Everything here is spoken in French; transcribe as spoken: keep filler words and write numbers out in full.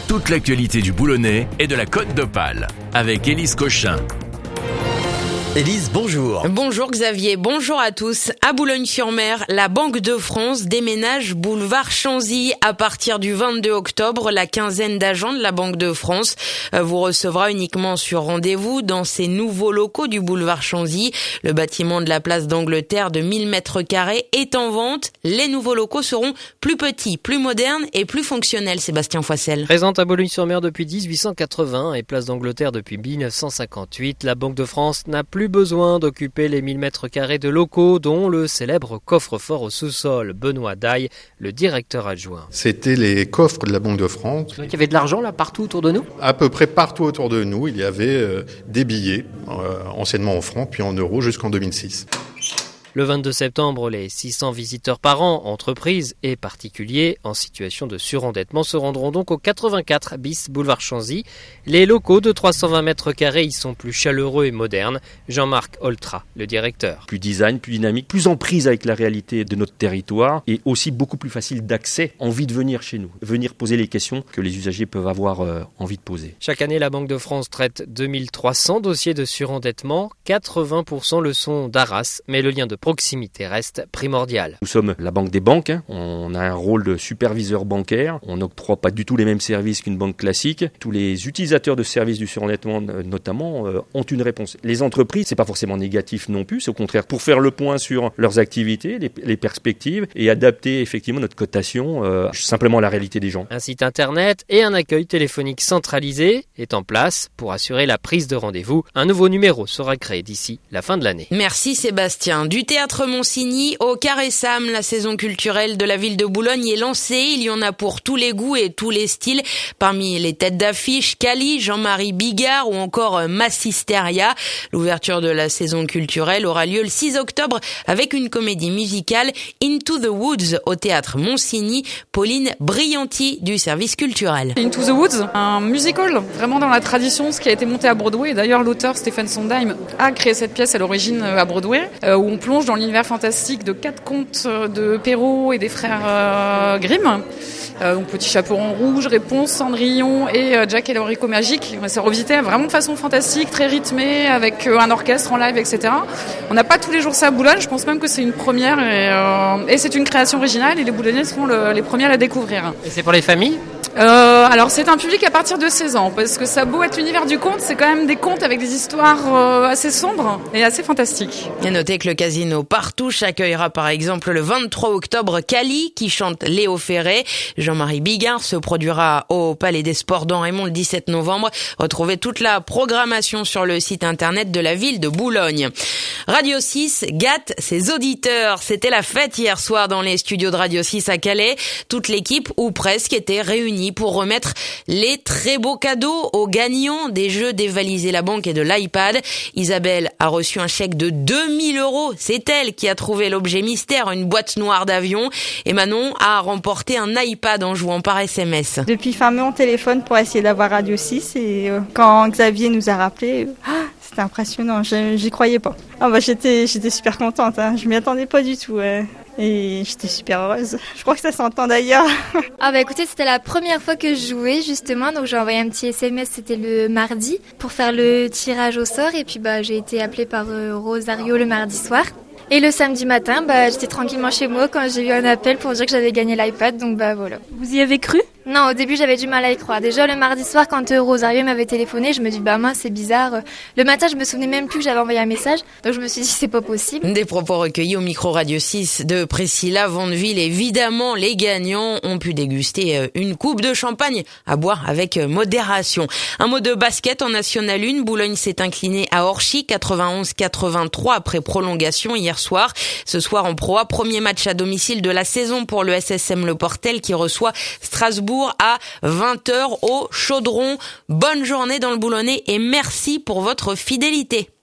Toute l'actualité du Boulonnais et de la Côte d'Opale avec Élise Cochin. Élise, bonjour. Bonjour Xavier, bonjour à tous. À Boulogne-sur-Mer, la Banque de France déménage boulevard Chanzy. À partir du vingt-deux octobre, la quinzaine d'agents de la Banque de France vous recevra uniquement sur rendez-vous dans ces nouveaux locaux du boulevard Chanzy. Le bâtiment de la place d'Angleterre de mille mètres carrés est en vente. Les nouveaux locaux seront plus petits, plus modernes et plus fonctionnels. Sébastien Foissel. Présente à Boulogne-sur-Mer depuis dix-huit cent quatre-vingts et place d'Angleterre depuis mille neuf cent cinquante-huit, la Banque de France n'a plus besoin d'occuper les mille mètres carrés de locaux, dont le célèbre coffre-fort au sous-sol. Benoît Daille, le directeur adjoint. C'était les coffres de la Banque de France. Il y avait de l'argent là partout autour de nous ? À peu près partout autour de nous, il y avait euh, des billets, euh, anciennement en francs, puis en euros jusqu'en deux mille six. Le vingt-deux septembre, les six cents visiteurs par an, entreprises et particuliers en situation de surendettement, se rendront donc au quatre-vingt-quatre bis boulevard Chanzy. Les locaux de trois cent vingt mètres carrés y sont plus chaleureux et modernes. Jean-Marc Oltra, le directeur. Plus design, plus dynamique, plus en prise avec la réalité de notre territoire et aussi beaucoup plus facile d'accès, envie de venir chez nous, venir poser les questions que les usagers peuvent avoir euh, envie de poser. Chaque année, la Banque de France traite deux mille trois cents dossiers de surendettement. quatre-vingts pour cent le sont d'Arras, mais le lien de proximité reste primordial. Nous sommes la banque des banques, hein. On a un rôle de superviseur bancaire, on n'octroie pas du tout les mêmes services qu'une banque classique. Tous les utilisateurs de services du surendettement notamment euh, ont une réponse. Les entreprises, c'est pas forcément négatif non plus, c'est au contraire pour faire le point sur leurs activités, les, les perspectives et adapter effectivement notre cotation euh, simplement à la réalité des gens. Un site internet et un accueil téléphonique centralisé est en place pour assurer la prise de rendez-vous. Un nouveau numéro sera créé d'ici la fin de l'année. Merci Sébastien. Du Théâtre Monsigny au Carré Sam, la saison culturelle de la ville de Boulogne est lancée. Il y en a pour tous les goûts et tous les styles. Parmi les têtes d'affiche, Cali, Jean-Marie Bigard ou encore Massisteria. L'ouverture de la saison culturelle aura lieu le six octobre avec une comédie musicale Into the Woods au Théâtre Monsigny. Pauline Brianti du service culturel. Into the Woods, un musical vraiment dans la tradition, ce qui a été monté à Broadway. D'ailleurs, l'auteur Stephen Sondheim a créé cette pièce à l'origine à Broadway, où on plonge dans l'univers fantastique de quatre contes de Perrault et des frères euh, Grimm. Euh, donc Petit Chaperon Rouge, Réponse, Cendrillon et euh, Jack et l'Orico Magique. C'est revisité vraiment de façon fantastique, très rythmée, avec euh, un orchestre en live, et cetera. On n'a pas tous les jours ça à Boulogne, je pense même que c'est une première et, euh, et c'est une création originale et les Boulonnais seront le, les premiers à la découvrir. Et c'est pour les familles ? Euh, alors c'est un public à partir de seize ans, parce que ça a beau être l'univers du conte, c'est quand même des contes avec des histoires euh, assez sombres et assez fantastiques. Et notez que le casino Partouche accueillera par exemple le vingt-trois octobre Cali qui chante Léo Ferré. Jean-Marie Bigard se produira au Palais des Sports d'En-Raymond le dix-sept novembre. Retrouvez toute la programmation sur le site internet de la ville de Boulogne. Radio six gâte ses auditeurs. C'était la fête hier soir dans les studios de Radio six à Calais. Toute l'équipe, ou presque, était réunie pour remettre les très beaux cadeaux aux gagnants des jeux dévaliser la banque et de l'iPad. Isabelle a reçu un chèque de deux mille euros. C'est elle qui a trouvé l'objet mystère, une boîte noire d'avion. Et Manon a remporté un iPad en jouant par S M S. Depuis fin mai, on téléphone pour essayer d'avoir Radio six et euh, quand Xavier nous a rappelé, euh, ah, c'était impressionnant, je, j'y croyais pas. Ah bah j'étais, j'étais super contente, hein. Je m'y attendais pas du tout. Ouais. Et j'étais super heureuse. Je crois que ça s'entend d'ailleurs. Ah bah écoutez, c'était la première fois que je jouais justement, donc j'ai envoyé un petit S M S, c'était le mardi, pour faire le tirage au sort. Et puis bah j'ai été appelée par euh, Rosario le mardi soir. Et le samedi matin, bah j'étais tranquillement chez moi quand j'ai eu un appel pour dire que j'avais gagné l'iPad, donc bah voilà. Vous y avez cru ? Non, au début j'avais du mal à y croire. Déjà le mardi soir quand euh, Rosario m'avait téléphoné, je me dis bah mince c'est bizarre. Le matin je me souvenais même plus que j'avais envoyé un message, donc je me suis dit c'est pas possible. Des propos recueillis au micro Radio six de Priscilla Vandeville. Évidemment, les gagnants ont pu déguster une coupe de champagne à boire avec modération. Un mot de basket en National un. Boulogne s'est incliné à Orchy quatre-vingt-onze quatre-vingt-trois après prolongation hier soir. Ce soir en Pro A, premier match à domicile de la saison pour le S S M Le Portel qui reçoit Strasbourg à vingt heures au Chaudron. Bonne journée dans le Boulonnais et merci pour votre fidélité.